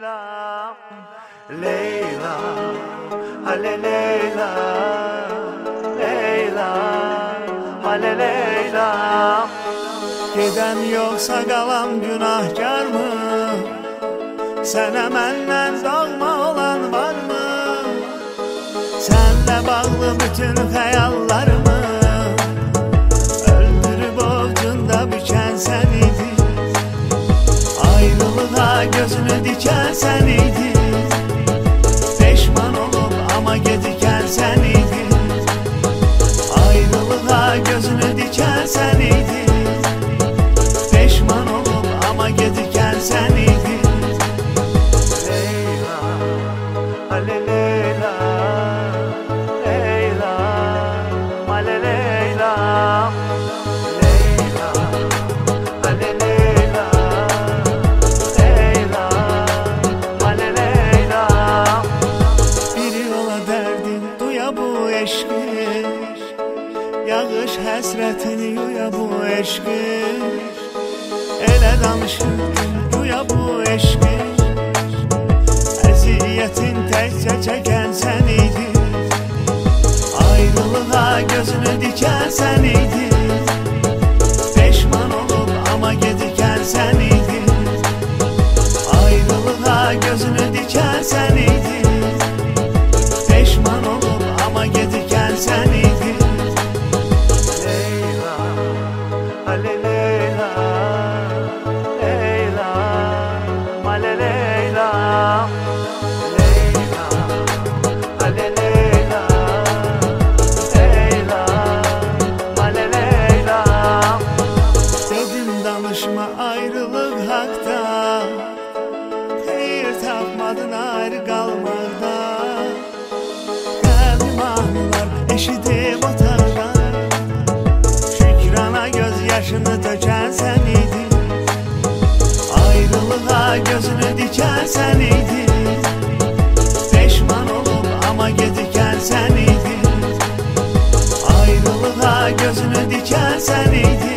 Leyla, hale Leyla, Leyla, hale Leyla. Geden yoksa qalan günahkar mı? Sənə məndən doğma olan var mı? Sənlə bağlı bütün xəyallarımı öldürüb ovcunda bükən sən idin. Ayrılığa gözünü dikən sən idin. Peşman olub ama gecikən sən idin. Ayrılığa gözünü dikən sən idin. Peşman olub ama gecikən sən idin. Leyla, hale Leyla, Leyla, hale Leyla. Leyla, hale Leyla, Leyla, hale Leyla. Biri ola derdin, duya bu eşki. Yağış həsrətini yuya bu eşki. Elə danışırdın, duya bu eşki. Əziyyətin təkcə çəkən sən idin. Ayrılığa gözünü dikən sən idin. Peşman olub ama gecikən sən idin. Ayrılığa gözünü dikən sən idin. Peşman olub ama gecikən sən idin. Leyla, hale Leyla, Leyla, hale Leyla. Leyla, hale Leyla, Leyla, hale Leyla. Dedim danışma ayrılık hakta. Xeyir tapmadın ayrı qalmaqda. Qəlbim anılar eşidib otaqdan. Şükrana göz yaşını tökən sən idin. Ayrılığa gözünü dikən sən idin. Peşman olub ama gecikən sən idin. Ayrılığa gözünü dikən sən idin.